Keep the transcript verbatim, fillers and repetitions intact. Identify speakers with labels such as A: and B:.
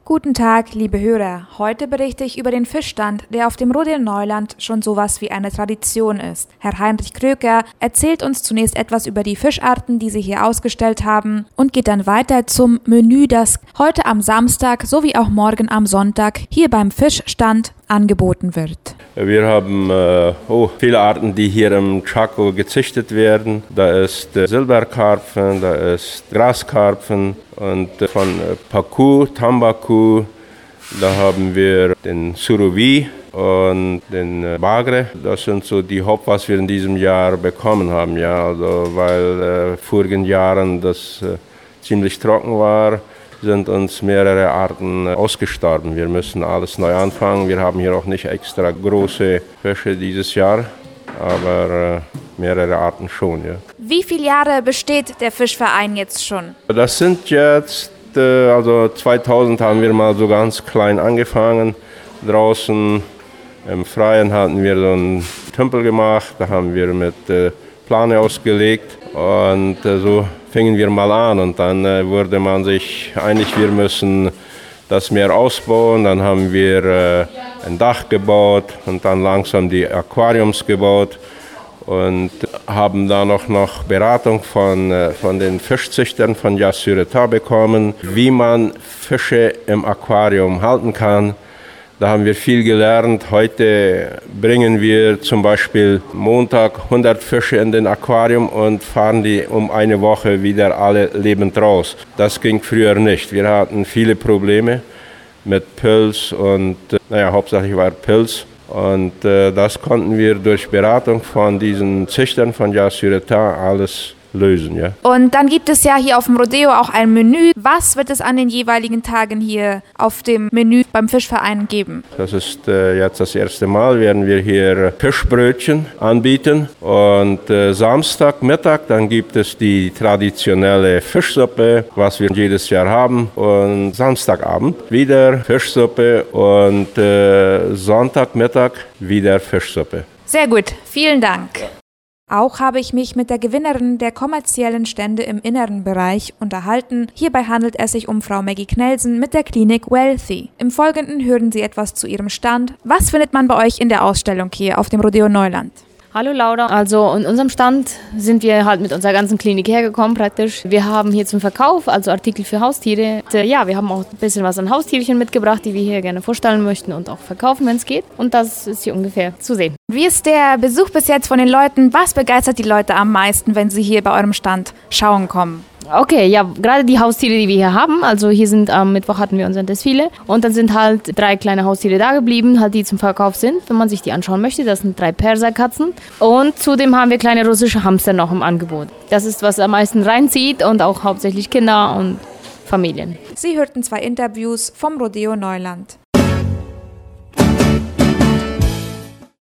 A: Guten Tag, liebe Hörer. Heute berichte ich über den Fischstand, der auf dem Rodeo Neuland schon sowas wie eine Tradition ist. Herr Heinrich Kröker erzählt uns zunächst etwas über die Fischarten, die sie hier ausgestellt haben, und geht dann weiter zum Menü, das heute am Samstag sowie auch morgen am Sonntag hier beim Fischstand angeboten wird.
B: Wir haben äh, oh, viele Arten, die hier im Chaco gezüchtet werden. Da ist äh, Silberkarpfen, da ist Graskarpfen und äh, von äh, Pacu, Tambacu, da haben wir den Surubí und den äh, Bagre. Das sind so die Haupt, was wir in diesem Jahr bekommen haben, ja, also weil äh, vorigen Jahren das äh, ziemlich trocken war, sind uns mehrere Arten ausgestorben. Wir müssen alles neu anfangen. Wir haben hier auch nicht extra große Fische dieses Jahr, aber äh, mehrere Arten schon. Ja.
A: Wie viele Jahre besteht der Fischverein jetzt schon?
B: Das sind jetzt, äh, also zweitausend haben wir mal so ganz klein angefangen. Draußen im Freien hatten wir so einen Tümpel gemacht, da haben wir mit äh, Plane ausgelegt und äh, so fingen wir mal an und dann äh, wurde man sich einig, wir müssen das Meer ausbauen. Dann haben wir äh, ein Dach gebaut und dann langsam die Aquariums gebaut und haben da noch, noch Beratung von, äh, von den Fischzüchtern von Yacyretá bekommen, wie man Fische im Aquarium halten kann. Da haben wir viel gelernt. Heute bringen wir zum Beispiel Montag hundert Fische in den Aquarium und fahren die um eine Woche wieder alle lebend raus. Das ging früher nicht. Wir hatten viele Probleme mit Pilz und, naja, hauptsächlich war Pilz. Und äh, das konnten wir durch Beratung von diesen Züchtern von Yacyretá alles lösen, ja.
A: Und dann gibt es ja hier auf dem Rodeo auch ein Menü. Was wird es an den jeweiligen Tagen hier auf dem Menü beim Fischverein geben?
B: Das ist äh, jetzt das erste Mal, werden wir hier Fischbrötchen anbieten. Und äh, Samstagmittag, dann gibt es die traditionelle Fischsuppe, was wir jedes Jahr haben. Und Samstagabend wieder Fischsuppe und äh, Sonntagmittag wieder Fischsuppe.
A: Sehr gut, vielen Dank. Auch habe ich mich mit der Gewinnerin der kommerziellen Stände im inneren Bereich unterhalten. Hierbei handelt es sich um Frau Maggie Knelsen mit der Klinik Wealthy. Im Folgenden hören Sie etwas zu ihrem Stand. Was findet man bei euch in der Ausstellung hier auf dem Rodeo Neuland?
C: Hallo Laura, also in unserem Stand sind wir halt mit unserer ganzen Klinik hergekommen praktisch. Wir haben hier zum Verkauf, also Artikel für Haustiere. Und, äh, ja, wir haben auch ein bisschen was an Haustierchen mitgebracht, die wir hier gerne vorstellen möchten und auch verkaufen, wenn es geht. Und das ist hier ungefähr zu sehen.
A: Wie ist der Besuch bis jetzt von den Leuten? Was begeistert die Leute am meisten, wenn sie hier bei eurem Stand schauen kommen?
C: Okay, ja, gerade die Haustiere, die wir hier haben, also hier sind am Mittwoch hatten wir unser Desfile und dann sind halt drei kleine Haustiere da geblieben, halt die zum Verkauf sind, wenn man sich die anschauen möchte. Das sind drei Perserkatzen und zudem haben wir kleine russische Hamster noch im Angebot. Das ist, was am meisten reinzieht und auch hauptsächlich Kinder und Familien.
A: Sie hörten zwei Interviews vom Rodeo Neuland.